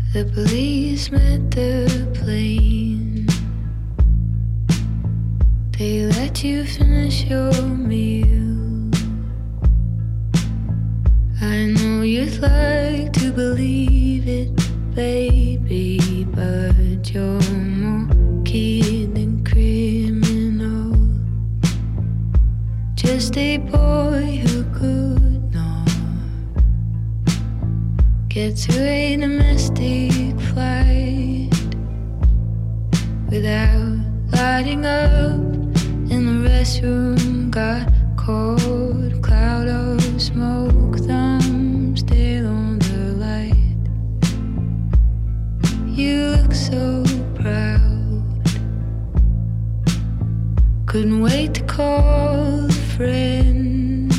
The police met the plane. They let you finish your meal. I know you'd like to believe it, baby, but you're more kid than criminal. Just a boy who could not get to a domestic flight without lighting up in the restroom. Got caught, cloud of smoke, thumb still on the light. You look so proud, couldn't wait to call a friend.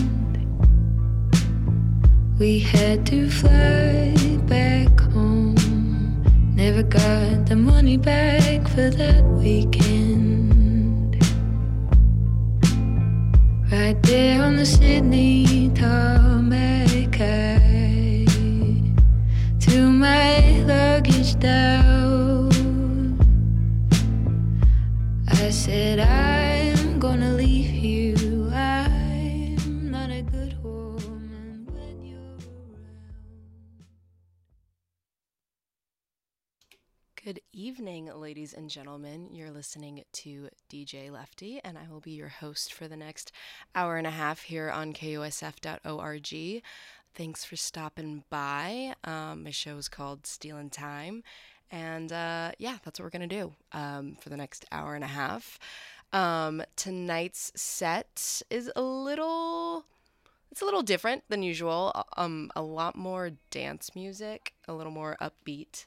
We had to fly back home, never got the money back for that weekend. Right there on the Sydney tarmac, I threw my luggage down. I said, I'm gonna leave you. I'm not a good woman when you're around. Good evening, ladies and gentlemen. You're listening to DJ Lefty, and I will be your host for the next hour and a half here on KOSF.org. Thanks for stopping by. My show is called Stealin' Time, and yeah, that's what we're going to do for the next hour and a half. Tonight's set is a little different than usual. A lot more dance music, a little more upbeat.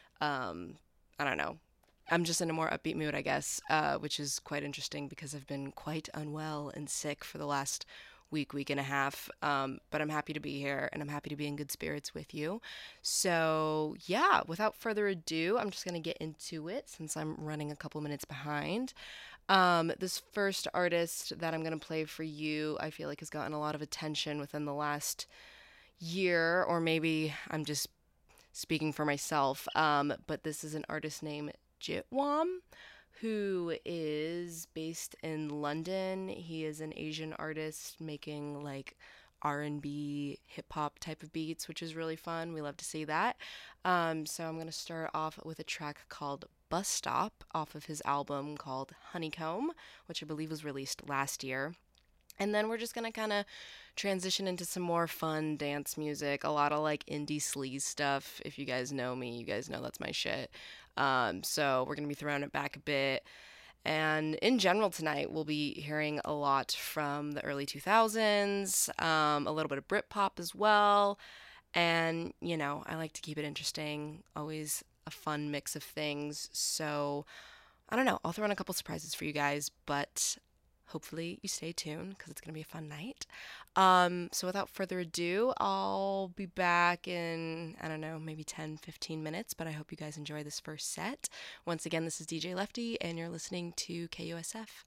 I don't know. I'm just in a more upbeat mood, I guess, which is quite interesting because I've been quite unwell and sick for the last week and a half. But I'm happy to be here, and I'm happy to be in good spirits with you. So yeah, without further ado, I'm just going to get into it since I'm running a couple minutes behind. This first artist that I'm going to play for you, I feel like has gotten a lot of attention within the last year, or maybe I'm just speaking for myself, but this is an artist named Jitwam, who is based in London. He is an Asian artist making like R&B, hip-hop type of beats, which is really fun. We love to see that. So I'm going to start off with a track called Bus Stop off of his album called Honeycomb, which I believe was released last year. And then we're just going to kind of transition into some more fun dance music, a lot of like indie sleaze stuff. If you guys know me, you guys know that's my shit. So we're going to be throwing it back a bit. And in general tonight, we'll be hearing a lot from the early 2000s, a little bit of Britpop as well. And, you know, I like to keep it interesting, always a fun mix of things. So I don't know, I'll throw in a couple surprises for you guys, but hopefully you stay tuned because it's going to be a fun night. So without further ado, I'll be back in, I don't know, maybe 10, 15 minutes, but I hope you guys enjoy this first set. Once again, this is DJ Lefty, and you're listening to KUSF.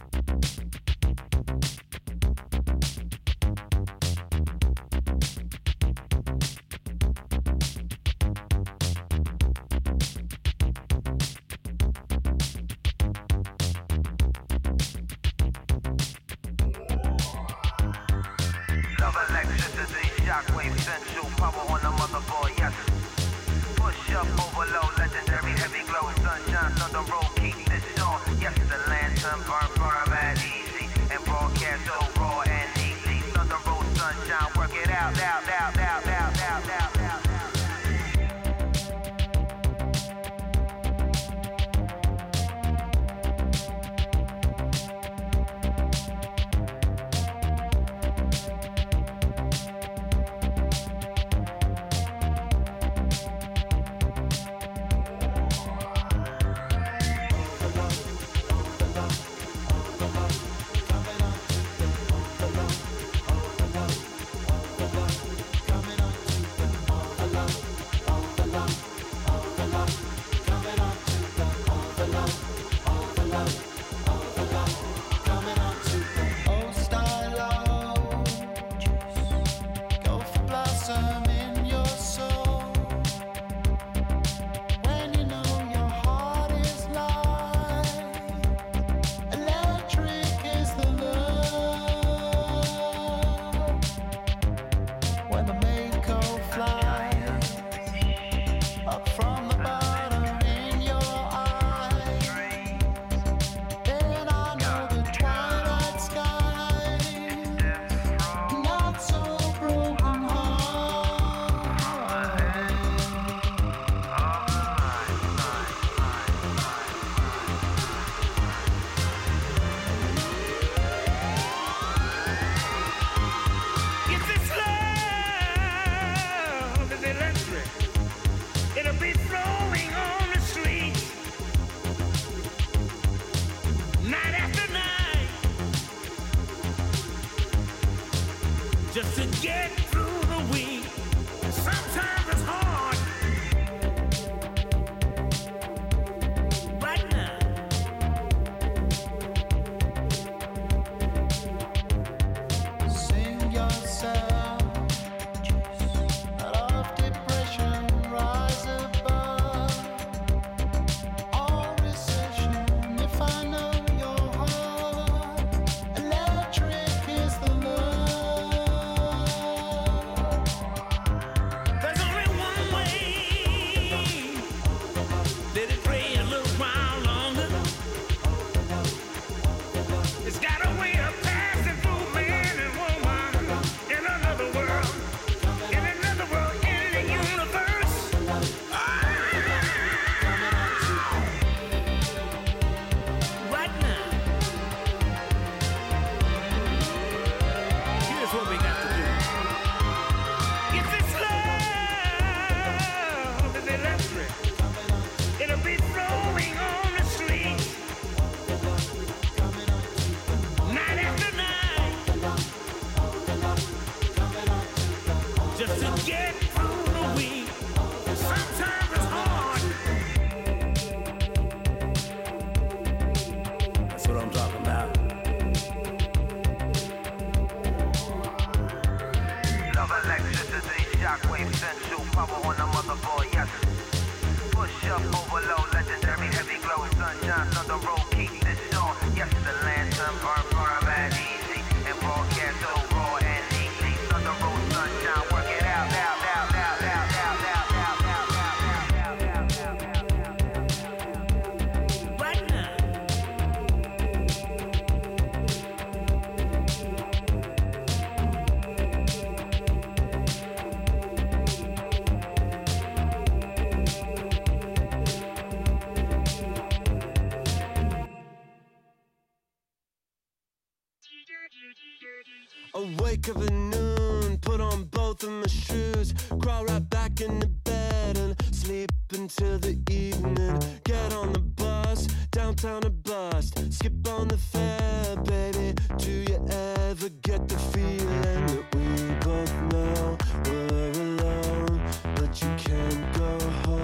Awake of a noon, put on both of my shoes, crawl right back into bed and sleep until the evening. Get on the bus, downtown to bust, skip on the fare, baby. Do you ever get the feeling that we both know we're alone, but you can't go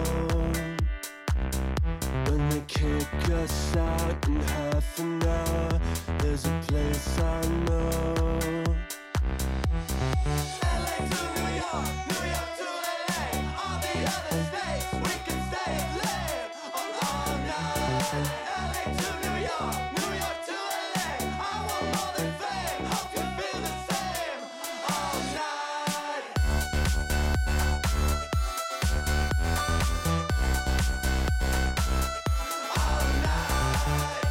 home? When they kick us out in half an hour, there's a place I know. LA to New York, New York to LA, all the other states, we can stay and live all night. LA to New York, New York to LA, I want more than fame, hope you feel the same all night. All night.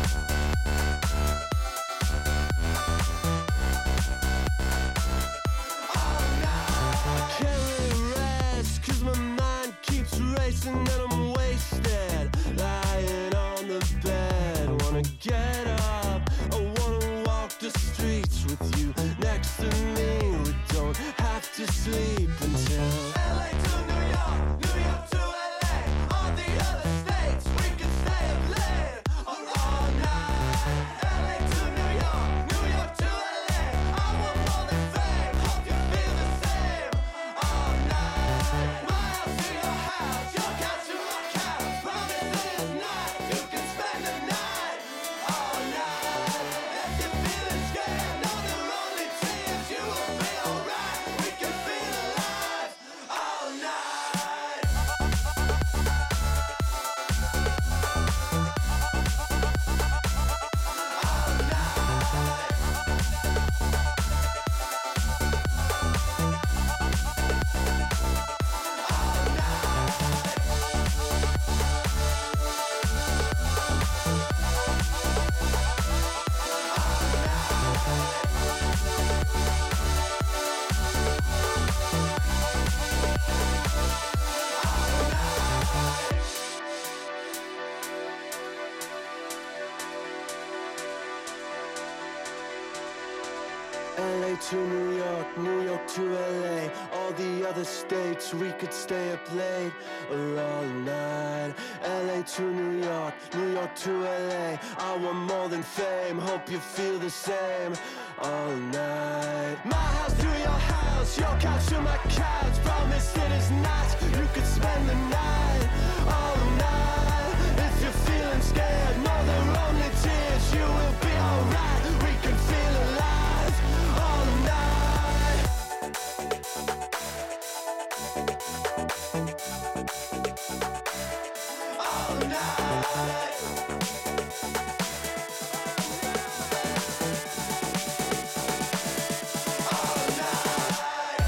Can't really rest, 'cause my mind keeps racing and I'm wasted, lying on the bed. Wanna get up, I wanna walk the streets with you next to me. We don't have to sleep until LA to New York, New York to LA, all the other states, we can stay up late all night. LA to New York, New York to LA, I want more than fame, hope you feel the same all night. My house to your house, your couch to my couch, promise that it's not, you can spend the night all night. If you're feeling scared, know there are only tears, you will be alright, we can feel alive all night. All night. LA to New York, New York to LA, all the other states, we could stay up late or all night. LA to New York, New York to LA, I want more than fame, hope you feel the same all night. My house to your house, your couch to my couch, promise it is not, you could spend the night all night. If you're feeling scared, know there are only tears, you will be alright, we can feel alive all night. All night. All night.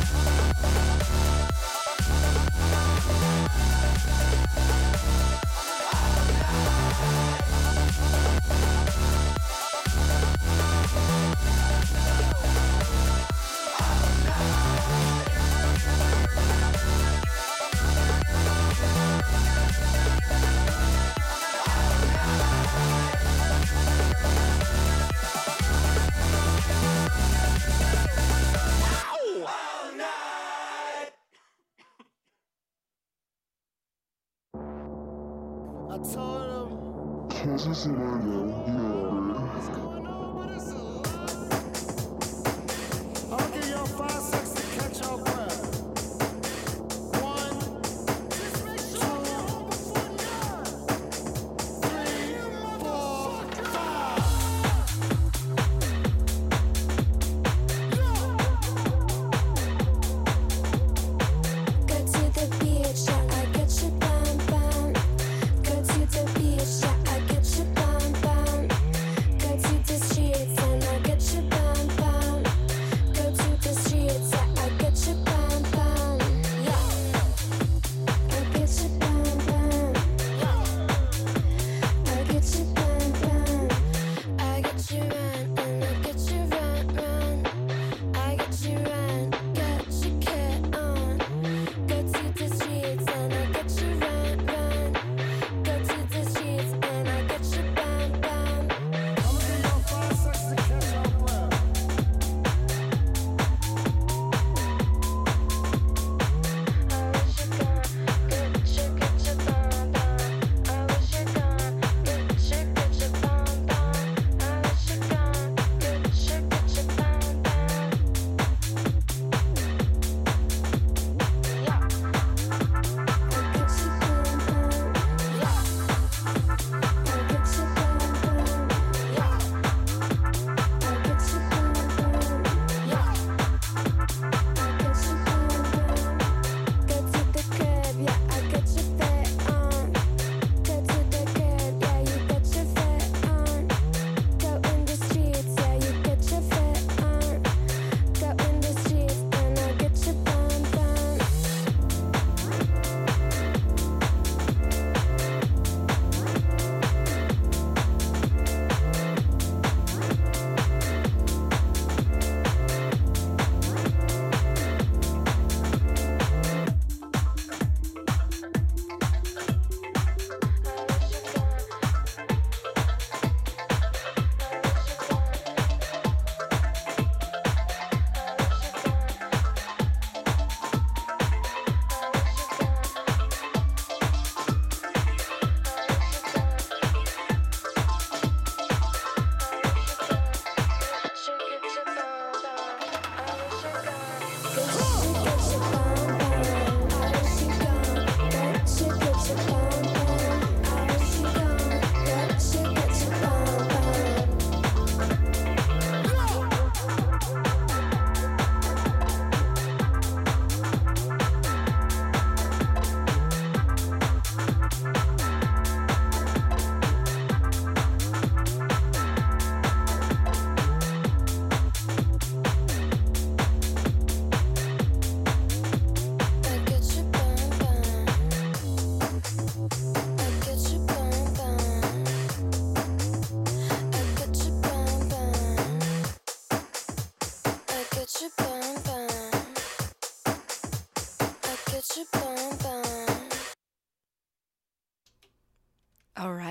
All night. I told him. What's going on with us? I'll give y'all 5 seconds to catch your breath. 1, 2, 3, 4, 5. Go to the beach, yeah, I get you bum bum. Go to the beach, yeah, I get you bum bum. Go to the streets and I get you bum bum. Go to the streets, yeah, I get you bum bum. Yeah, I get you bum bum. I get you bum bum. I get you run and I get you run run. I get you run, get your kid on. Go to the streets and I get you run run. Go to the streets and I get you bum bum. I'll give y'all 5 seconds to catch your breath. I wish you gone, get your bum bum. I wish you gone, get your bum bum. I wish you gone, get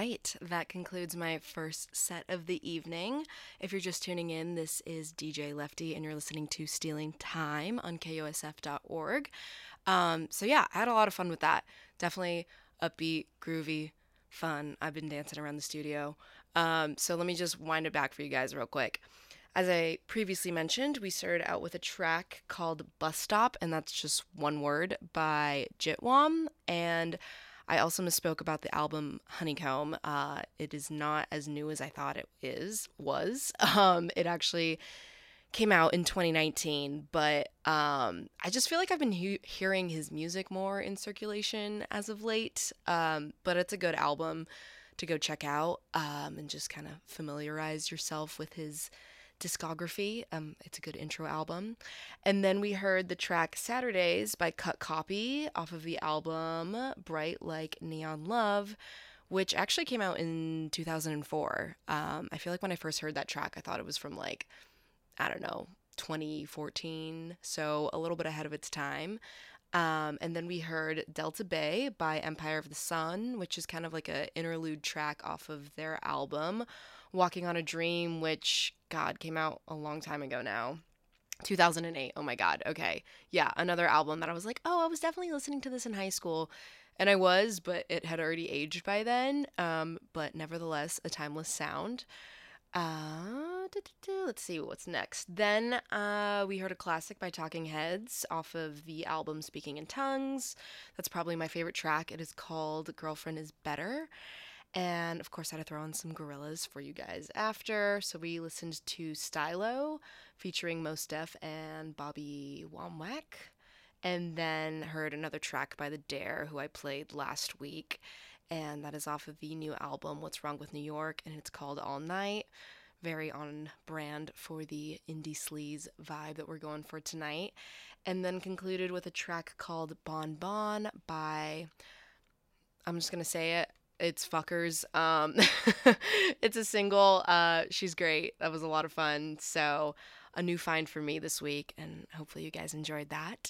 right, that concludes my first set of the evening. If you're just tuning in, this is DJ Lefty, and you're listening to Stealing Time on KOSF.org. So yeah, I had a lot of fun with that. Definitely upbeat, groovy, fun. I've been dancing around the studio. So let me just wind it back for you guys real quick. As I previously mentioned, we started out with a track called Bus Stop, and that's just one word, by Jitwam. And I also misspoke about the album Honeycomb. It is not as new as I thought it was. It actually came out in 2019, but I just feel like I've been hearing his music more in circulation as of late. But it's a good album to go check out, and just kind of familiarize yourself with his discography. It's a good intro album. And then we heard the track Saturdays by Cut Copy off of the album Bright Like Neon Love, which actually came out in 2004. I feel like when I first heard that track, I thought it was from like, I don't know, 2014, so a little bit ahead of its time. And then we heard Delta Bay by Empire of the Sun, which is kind of like an interlude track off of their album Walking on a Dream, which, God, came out a long time ago now. 2008. Oh my God. Okay. Yeah, another album that I was like, oh, I was definitely listening to this in high school. And I was, but it had already aged by then. But nevertheless, a timeless sound. Let's see what's next. Then we heard a classic by Talking Heads off of the album Speaking in Tongues. That's probably my favorite track. It is called Girlfriend is Better. And of course, I had to throw on some Gorillaz for you guys after. So we listened to Stylo featuring Mos Def and Bobby Womack. And then heard another track by The Dare, who I played last week. And that is off of the new album, What's Wrong with New York, and it's called All Night. Very on brand for the indie sleaze vibe that we're going for tonight. And then concluded with a track called Bon Bon by, I'm just going to say it, it's Fuckers. It's a single. She's great. That was a lot of fun. So a new find for me this week, and hopefully you guys enjoyed that.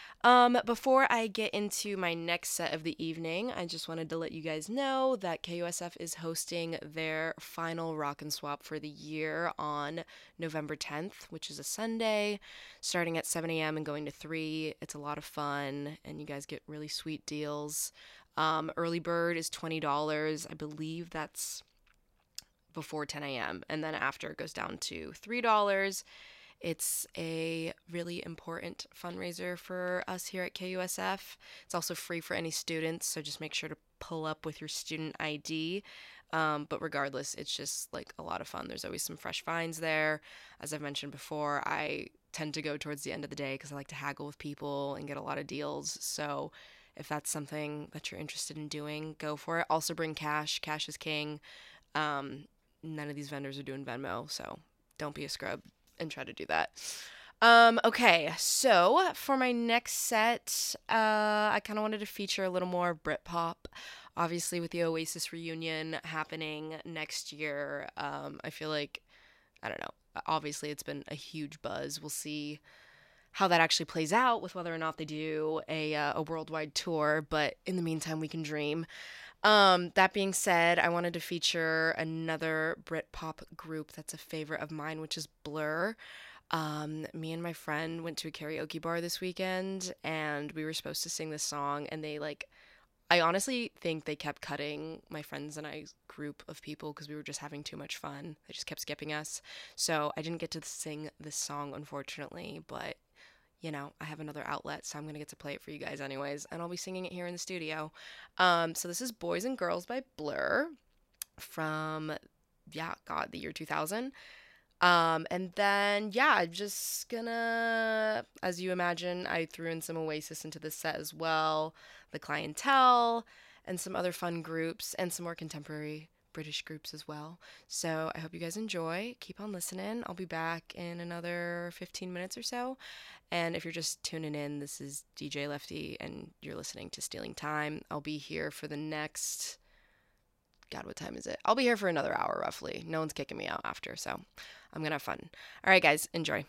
Before I get into my next set of the evening, I just wanted to let you guys know that KUSF is hosting their final Rock and Swap for the year on November 10th, which is a Sunday, starting at 7 a.m. and going to 3. It's a lot of fun, and you guys get really sweet deals. Early bird is $20. I believe that's before 10 a.m. And then after it goes down to $3. It's a really important fundraiser for us here at KUSF. It's also free for any students, so just make sure to pull up with your student ID. But regardless, it's just like a lot of fun. There's always some fresh finds there. As I've mentioned before, I tend to go towards the end of the day because I like to haggle with people and get a lot of deals. So if that's something that you're interested in doing, go for it. Also bring cash. Cash is king. None of these vendors are doing Venmo, so don't be a scrub and try to do that. Okay, so for my next set, I kind of wanted to feature a little more Britpop. Obviously, with the Oasis reunion happening next year, I feel like, I don't know, obviously it's been a huge buzz. We'll see how that actually plays out with whether or not they do a worldwide tour, but in the meantime, we can dream. That being said, I wanted to feature another Britpop group that's a favorite of mine, which is Blur. Me and my friend went to a karaoke bar this weekend, and we were supposed to sing this song, and I honestly think they kept cutting my friends and I's group of people because we were just having too much fun. They just kept skipping us. So I didn't get to sing this song, unfortunately, but you know, I have another outlet, so I'm going to get to play it for you guys anyways, and I'll be singing it here in the studio. So this is Boys and Girls by Blur from, the year 2000. And then, I'm just gonna, as you imagine, I threw in some Oasis into this set as well, The Clientele, and some other fun groups, and some more contemporary British groups as well. So I hope you guys enjoy. Keep on listening. I'll be back in another 15 minutes or so. And if you're just tuning in, this is DJ Lefty, and you're listening to Stealing Time. I'll be here for the next... God, what time is it? I'll be here for another hour, roughly. No one's kicking me out after, so I'm going to have fun. All right, guys, enjoy.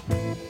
Thank